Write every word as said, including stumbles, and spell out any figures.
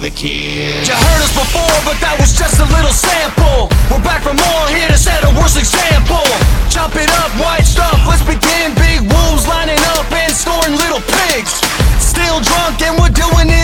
the kid. You heard us before, but that was just a little sample. We're back for more, here to set a worse example. Chop it up, white stuff, let's begin. Big wolves lining up and scoring little pigs. Still drunk and we're doing it